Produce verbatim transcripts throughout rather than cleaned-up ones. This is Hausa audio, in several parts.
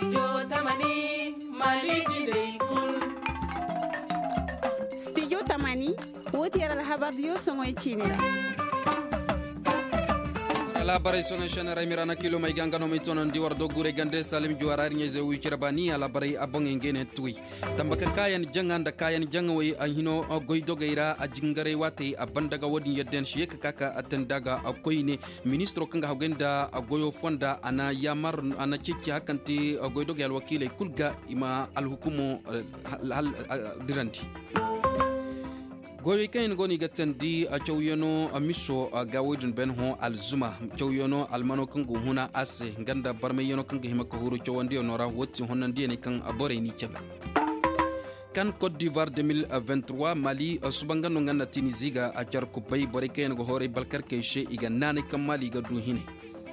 Studio Tamani Maliji Day Kun. Studio Tamani woti yara habar yo songo chinera. Labarai songa shana ramirana kilo mai gangano mai tonon di wardo gure gande salim juarari nyeze wikirabani labarai abonge ngene tui tambaka kayan jangan da kayan jangawai ahino goido gaira a jingare wate a bandaga wadin yadden shi yaka kaka atendaga akwai ne ministro kanga hagenda goyo fonda ana yamar ana cikki hakanti goido gal wakile kulga ima alhukumu diranti goyi kain goni gatandi a chawyono a miso a gawidin benho alzuma chawyono almano kango huna ase ganda barme yono kango himaka huru chawandi onora woti honandi ne kan abore ni chaba kan Côte d'Ivoire deux mille vingt-trois Mali subangano ngana Tunisia a jar ko bay bore kain go hore balkar keeshe iga nane kam Mali ga du hine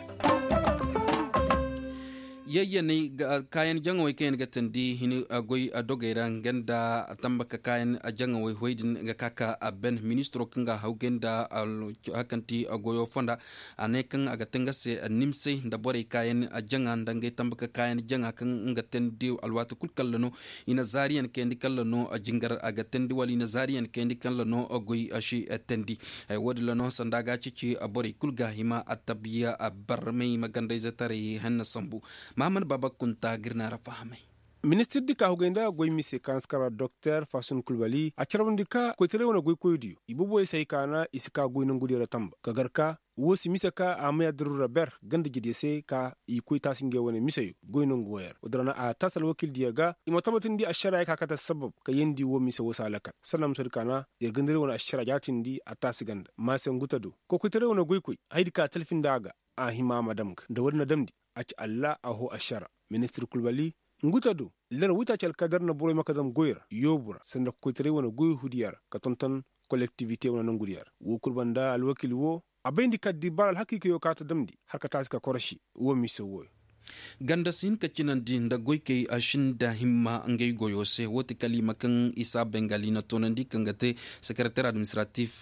yayya ne kayan jangawai kayan gatandi hini goyi a dogaira ganda tambaka kayan jangawai hoidin ga kaka a ben ministro kanga haugenda hakanti goyo fonda ane kan aga tengase nimse da bore kayan jangan dangai tambaka kayan janga kan gatandi alwatu kulkallano ina zariyan kendi kallano jingar aga tendi wali na zariyan kendi kallano goyi ashi tendi ay wodlano sandaga cici a bore kulga hima atabiya a barmai maganda zatare hanna sambu Maman Baba Kunta girna rafahame. Ministre di ka hugenda goy mise kanskara Docteur Fasun Kulbali a charabundika ko tere wona goy koydiyo ibubo sai kana isika goy nangudi ratamba kagarka wosi misaka amaya durura ber ganda gide sai ka i koy tasinge wona misayo goy nangoyer odrana a tasal wakil diyaga imatabatin di ashara ka kata sabab ka yendi wo mise wosalaka sanam surkana ya gandare wona ashara jatin di a tasiganda masen gutado ko ko tere wona goy koy haydi ka telfin daga a hima madamka da wona damdi aci Allah aho ashara ministre Kulbali ngutado ler wuta cal kadar na boroy makadam goyra yobura sanda ko tere wona goy hudiyar ka tonton collectivité wona ngudiyar wo kurbanda al wakil wo abendi kaddi baral hakiki yo kata damdi har ka taska korshi wo miso wo ganda sin ka cinan din da goike ashin da himma ngai goyo se woti kalima kan isa bengali na tonandi kan gate secrétaire administratif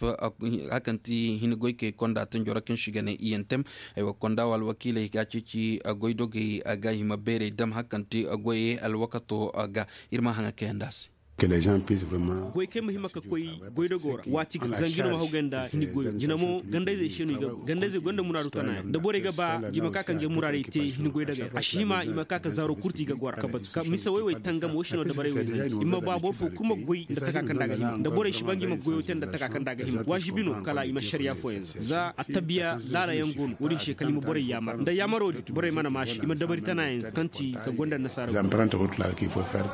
akanti hin goike konda tan jorakin shigane intem ay wa konda wal wakile ga cici goidoge aga hima bere dam hakanti goye al wakato aga irma hanga kendas que les gens puissent vraiment goy ke muhimma ka koy goy do gora wati zangino ma hoganda ni goy jinamo gandaize shenu ga gandaize gonda muradu tana da bore ga ba jima ka kan je murare te ni goy daga ashima ima ka ka zaro kurti ga gora ka bat ka misa wai wai tangam woshino da bare wai imma ba bor fo kuma goy da taka kan daga him da bore shi bangi ma goyo ten da taka kan daga him wajibino kala ima sharia fo yanzu za atabiya lara yangon wurin shekali mu bore yamar da yamaro bore mana mashi ima dabari tana yanzu kanti ka gonda nasara j'emprunte route là qu'il faut faire.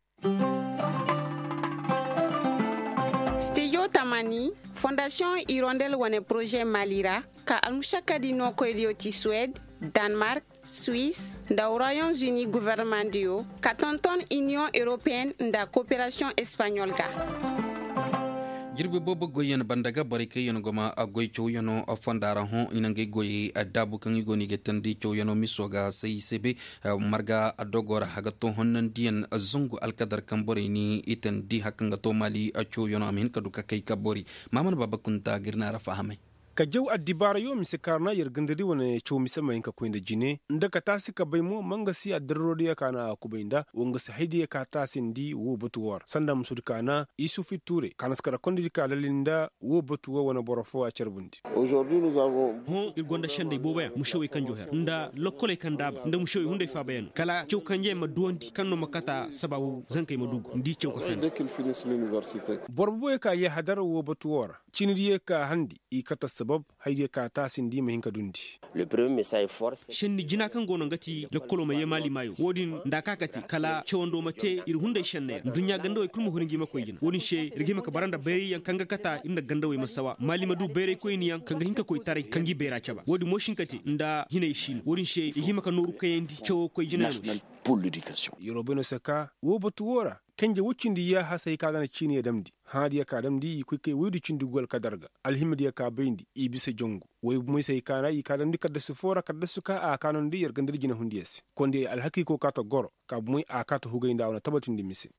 Studio Tamani, Fondation Hirondelle wane projet Malira, ka almushaka di no koydio ti Suède, Danemark, Suisse, da Royaumes-Unis gouvernement dio, ka tonton Union Européenne da coopération espagnole ka. jirbe bobo goyen bandaga barike yen goma agoy chow yano afandara hon inange goyi adabu kan igoni getandi chow yano misoga sei sebe marga adogora hagato honnan dien azungu alkadar kambori ni iten di hakanga to mali chow yano amin kaduka kai kabori maman baba kunta girna rafahame ka jaw addibara yo mise karna yer gandari wona chow mise mayin ka koinda jine nda ka tasi ka baymo manga si adarrodi ya kana kubainda wonga sa haidi ka tasin di wo batuwar sanda musud kana isufi ture kana skara kondi ka lalinda wo batuwa wona borofo a cerbundi aujourd'hui nous avons hon il gonda shande boba mushowe kanjo her nda lokole kandaba nda mushowe hunde fa bayan kala chow kanje ma dondi kanno makata sababu zankay ma dugu ndi chow ko fen dès qu'il finisse l'université borbo ka ye hadar wo batuwar cinidi ka handi i kata sabab haide ka tasin di mahinka dundi le premier message force shenni jina kan gono ngati le koloma ye mali mayo wodin nda kakati kala chondo mate ir hunde shenne dunya gando e kulmu horingi mako yina wodin she rigima ka baranda beri yan kanga kata inda gando we masawa mali madu beri ko ni yan kanga hinka ko tare kangi bera chaba wodi moshin kati nda hine shin wodin she igima ka noru kayendi cho ko jina pour l'éducation yorobeno saka wo batuwora kanje wucindi ya hasai ka gana chini ya damdi hadi ya ka damdi ku kai wudu cindi gol ka darga alhimdi ya ka bayndi i bisa jongu way muy sai kana i ka damdi kadda su fora kadda su ka a kanon di yargandar gina hundiyes konde alhaki ko kata goro ka muy a kata hugayinda wana tabatin di misi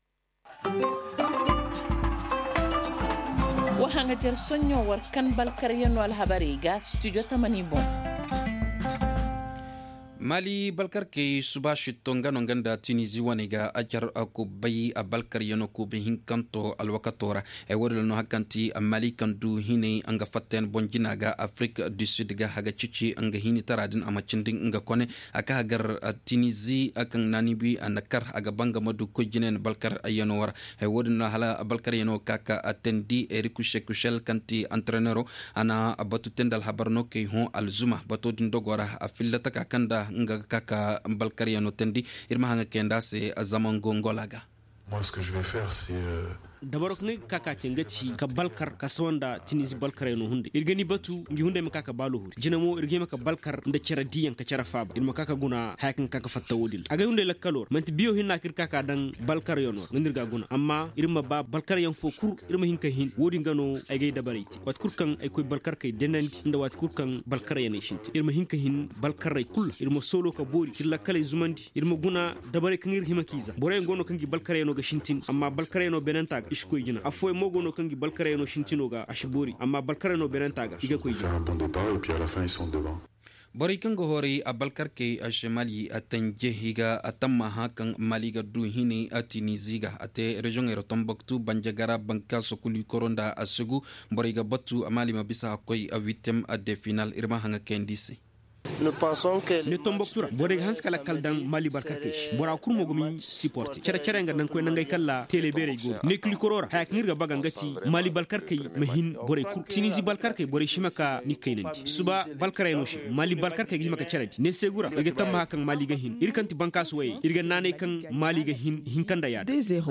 wahanga ter sonyo war kan balkar yano alhabariga studio Tamani bon mali balkar ke subashi tongano ganda tunisi waniga ajar ko bayi a balkar yano ko be hinkanto alwakatora e wodal no hakanti mali kandu hine anga fatten bonjina ga afrique du sud ga haga cici anga hini taradin amacindin nga kone aka hagar tunisi akan nanibi anakar aga banga madu ko jinen balkar yano war e wodal no hala balkar yano kaka atendi eriku shekushel kanti entraîneur ana abatu tendal habarno ke hon alzuma bato din dogora afillata ka kanda nga kaka balkariano tendi irma hanga kenda se zaman gongolaga. Moi ce que je vais faire c'est euh... dabarok ne kaka tengati ka balkar ka sonda tinisi balkar no hunde irgani batu ngi hunde me kaka balo huri jinamo irge me ka balkar nda cara diyan ka cara faba irma kaka guna hakin kaka fatta wodil aga hunde la kalor manti biyo hinna kir kaka dan balkar yono ndirga guna amma irma ba balkar yan fo kur irma hinka hin wodi ngano ay gay dabariti wat kur kan ay koy balkar kay denandi nda wat kur kan balkar yan shinti irma hinka hin balkar ray kul irma solo ka bori killa kala zumandi irma guna dabare kan ir himakiza bore ngono kan gi balkar yano ga shintin amma balkar yano benanta ishko jina afoy mogono kangi balkare no shintino ga ashbori amma balkare no benantaga iga ko jina un bon départ et puis à la fin ils sont devant. bori kango hori a balkar ke a shemali a tanje higa a tamma hakan maliga du hini a tiniziga ate region ero tomboktu banjagara banka sokuli koronda a sugu bori ga batu a mali mabisa akoy a huitième a de final irma hanga kendisi. Nous pensons que le tomboktura bore hans kala kaldan mali barkakesh bora kurmo gumi support cara cara nga nan ko nangay kala tele bere go ne kli korora ha knirga baga ngati mali balkarkay mahin bore kur tinisi balkarkay bore shimaka ni kaynandi suba balkaray no shi mali balkarkay gi maka caradi ne segura ga tamma kan mali ga hin irkanti bankas way irga nane kan mali ga hin hinkanda ya deux zéro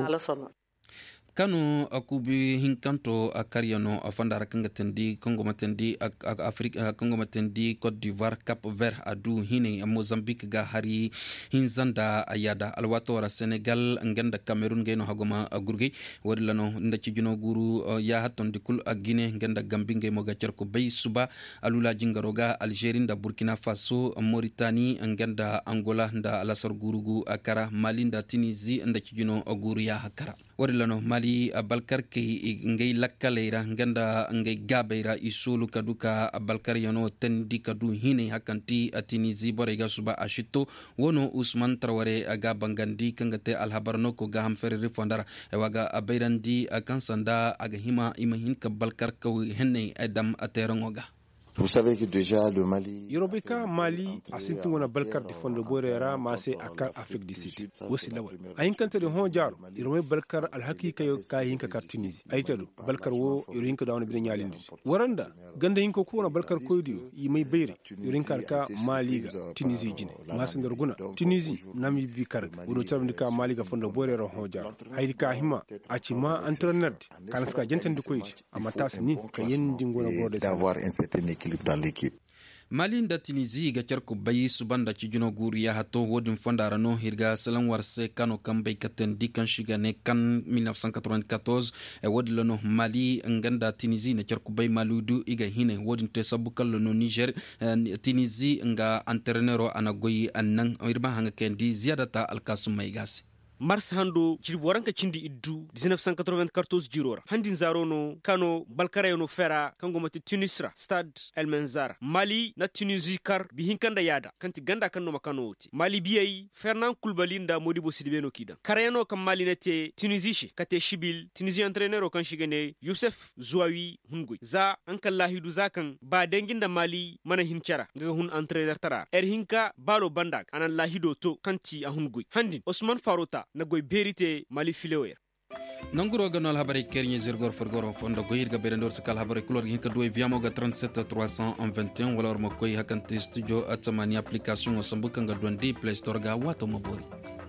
kanu akubi hinkanto akariano afandara kanga tendi Congo matendi ak Afrika Congo matendi Côte d'Ivoire Cap Vert adu hine Mozambique ga hari hinzanda ayada alwatora Senegal nganda Cameroun geno hagoma gurgi wadlano ndaci juno guru ya haton dikul Guinée nganda Gambie ngey moga cerko bay suba alula jingaroga Algérie nda Burkina Faso Mauritanie nganda Angola nda alasar gurugu akara Mali nda Tunisie ndaci juno guru ya hakara wadlano Mali balkar ke ngay lakkaleira nganda ngay gabeira isulu kaduka balkar yano tendi kadu hine hakanti atinizi borega suba ashito wono Usman Traoré aga bangandi kangate alhabarno ko gaham ferri fondara e waga abairandi akansanda aga hima imahin ka balkar ko henne adam aterongoga. Vous savez que déjà le Mali Yorobeka Mali asintu wana balkar di fondo gorera mase akar Afrique du Sud wosi lawal ayin kante de hon jaro yorome balkar al hakika yo kay hinka kartinizi aytado balkar wo yoro hinka dawna bi nyalindi waranda ganda hinko ko wana balkar koydio yimay beyre yoro hinka ka Mali ga Tunisie jine masandar guna Tunisie nami bi karga wodo tabndi ka Mali ga fondo gorera hon jaro haydi ka hima acima entraîneur kan ska jentandi koyti amatas ni ka yendi ngona borde d'avoir un certain dans l'équipe. Mali nda Tunisie ga cerko bayi subanda ci juno guru ya hato wodin fondara no hirga salan warse kano kambay katen dikan shigane kan mille neuf cent quatre-vingt-quatorze e wodilano Mali nganda Tunisie na cerko bay maludu iga hine wodin te sabukal no Niger Tunisie nga entraîneur anagoyi annan irma hanga kendi ziyadata alkasum maygasi mars hando ci waranka cindi iddu dix-neuf cent quatre-vingt-quatorze jirora handin zarono kano balkare no fera kango mati Tunisra stade El Menzara Mali na Tunisie kar bi hinkanda yada kanti ganda kanno makano oti Mali biyai Fernand Koulibaly nda Modibo Sidibé no kida karayano kam Mali nete Tunisie kate shibil Tunisie entraîneur kan shigane Youssef Zouawi hungui za ankal lahidu zakan ba denginda Mali mana hincara ngaga hun entraîneur tara er hinka balo bandak anan lahido to kanti a hungui handin Osman Farota na goy berite Mali filewer nanguro ganol habari kernye zirgor forgoro fondo goyir ga berendor sakal habari kulor hin ka doy viamo ga trente-sept trois cent vingt et un wala mo koy hakante studio atamani application o sambuka ga dondi Play Store ga wato mabori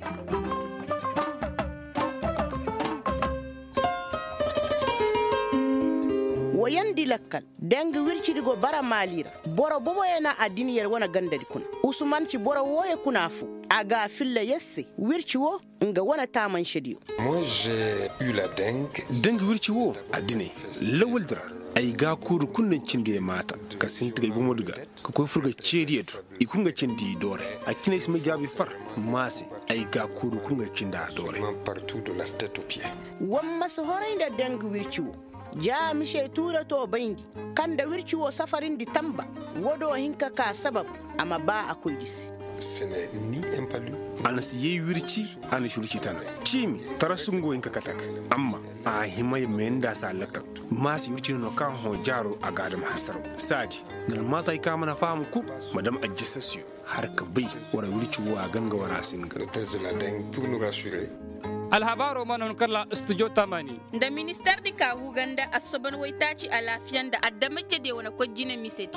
woyandi lakkal denga wircidigo bara malira boro bobo yana adini yer wana gandadi kun usman ci boro woye kunafu aga filla yesse wirci wo nga wana taman shediyo. Moi j'ai eu la dengue denga wirci wo adine lawal dra ay ga kuru kunnan cinge mata ka sintiga gumo duga ko ko furga ceriyedo ikunga cindi dore akine isma jabi far masi ay ga kuru kunga cinda dore partout de la tête aux pieds wamma so horayda denga wirci wo ja mishe tura to bindi kanda wirci wo safarin di tamba wodo hinka ka sabab amma ba akoy gisi ce n'est ni un palu. Ana si ye wirci ana shurci tana. Chimi tara sungo inka katak. Amma a himay menda sa lakal. Mas yurci no kan ho jaro a gadam hasaro. Sadi ngal mata ka mana famu ku madam ajissasio har ka bai wara wirci wa ganga wara singa. Le test de la dengue pour nous rassurer. alhabaro manon kala studio tamani da minister di ka huganda asoban waitaci a lafiyan da addamake de wani kwajina miseti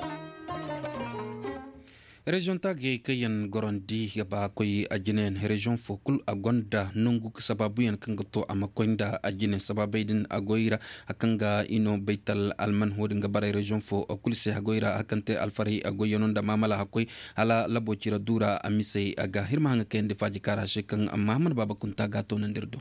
region tage kayan gorondi gaba koy ajinen region fokul agonda nungu sababu yan kangato amakoinda ajinen sababaidin agoira akanga ino baital alman hodin gabara region fo okulse agoira akante alfari agoyonon da mamala hakoy ala labocira dura amise aga hirma hanga kende faji kara shekan mahamad baba kunta gato nandirdo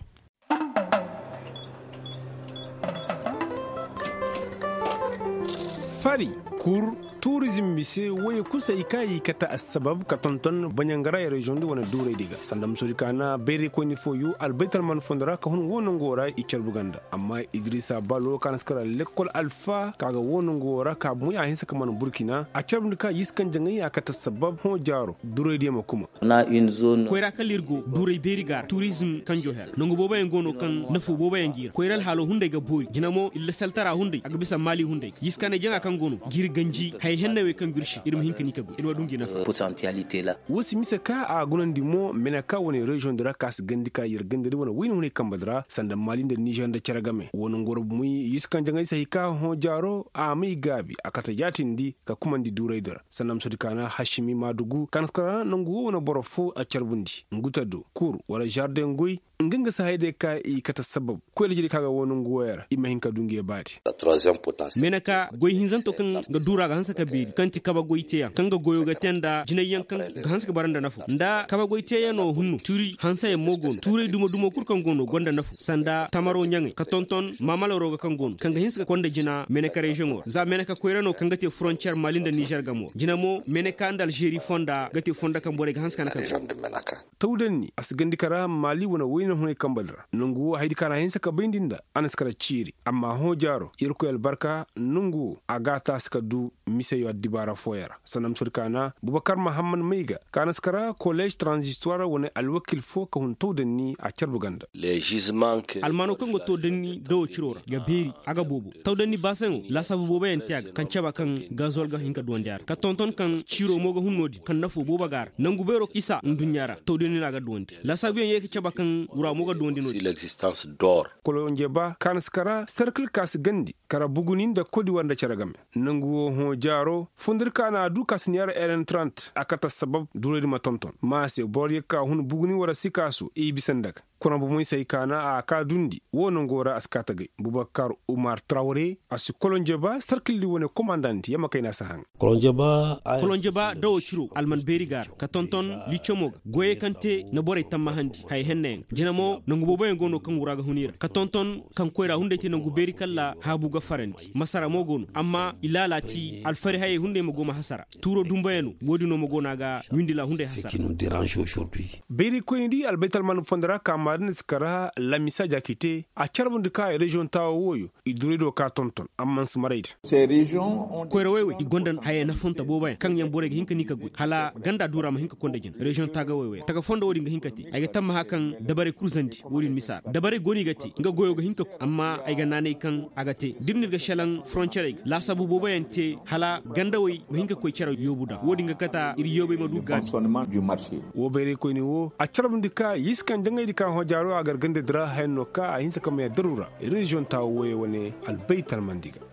fari kur tourism mise waye kusa ikayi kata asbab ka tonton banyangara ya region di wana dure diga sandam sori kana bere ko ni foyu albaital man fondara ka hun wono ngora ichar buganda amma idrissa balo kan skara lekol alfa kaga wono ngora ka mu ya hinsa kaman burkina a charbun ka yiskan jangai ya kata sabab ho jaro dure di makuma na une zone ko ra kalirgo dure berigar tourism kan jo her nongo boba en gono kan nafu boba en gira ko ral halo hunde ga boy jinamo illa saltara hunde aga bisa mali hunde yiskane janga kan gono gir ganji hay henne we kan gurshi irum hinka ni kago irwa dungi nafa potentialité la wosi mise ka a gunan dimo mena ka woni region de rakas gandika yir gandiri wona wini woni kambadra sanda mali de niger de charagame wono ngoro muy yiskan jangai sai ka ho jaro a mai gabi akata yatindi ka kumandi duraidara sanam sudikana hashimi madugu kanskara nangu wona borofo a charbundi ngutado kur wala jardin ngoy nginga sa hayde ka i kata sabab ko le jiri kaga wono ngoyara ima hinka dungi bati la troisième potentiel menaka goy hinzanto kan ga dura ga hansa ka beri kanti kaba goyteya kan ga goyo ga tenda jinayyan kan ga hansa ka baranda nafu nda kaba goyteya no hunnu turi hansa ya mogon ture dumo dumo kur kan gono gonda nafu sanda tamaro nyange ka tonton mamalo roga kan gono kan ga hinsa ka konda jina menaka region za menaka koyrano kan gate frontière malinda niger gamo jinamo menaka and algerie fonda gate fonda kan bore ga hansa kan kan tawdanni asgandikara mali wona wayna hune kambadra nungu haydi kana hinsa ka bindinda anaskara chiri amma ho jaro irko el barka nungu agata skadu mise yo dibara foyara sanam surkana bubakar muhammad meiga kanaskara college transistoire wona alwakil fo ka hun tawdanni a charbuganda les gisements que almano kan goto danni do chirora ga beri aga bobo tawdanni basen la sabu bobo en tiag kan chaba kan gazol ga hinka do ndiar ka tonton kan chiro moga hunnodi kan nafo boba gar nangu bero isa ndunyara tawdanni naga dondi la sabu en yeke chaba kan wura moga dondi no si l'existence d'or kolo njeba kanaskara circle kas gandi kara bugunin da kodi wanda charagame nangu ho jaro fundir kana du kasniyar eren trente akata sabab duredi matonton mase borye ka hun buguni wara sikasu e bisandaga kuna bu muy sai kana a ka dundi wono ngora askata gai bubakar umar traoré asu kolonjeba circle li wona commandant yama kayna sahan kolonjeba kolonjeba do chiro alman berigar ka tonton li chomog goye kante na bore tamma handi hay henne jinamo nangu bobo en gono kan wuraga hunira ka tonton kan koyra hunde te nangu beri kala habu ga farandi masara mogon amma ilalati alfari hay hunde mo goma hasara turo dumbayenu wodi no mo gona ga windila hunde hasara qui nous dérange aujourd'hui beri ko indi albetal man fondara kama skara la misa jakite a charbon de ka region tawo woyo idurido ka tonton amman smareid ces régions ont koyrewewe igondan haye na fonta boba kan yam bore hinka nika gud hala ganda dura ma hinka konda jin region taga wewe taga fonda wodi nga hinkati ay tamma hakan dabare kurzandi wodi misar dabare goni gati nga goyo ga hinka amma ay ga nane kan agate dimnir ga shalan frontiere la sabu boba yante hala ganda way ma hinka koy chara yobuda wodi nga kata iri yobe ma du gabi du marché wo bere ko ni wo a charbon de ka yiskan jangay di ka jaro agar gande dra henno ka a hinsa kam ya darura region tawo woye wone albaital mandiga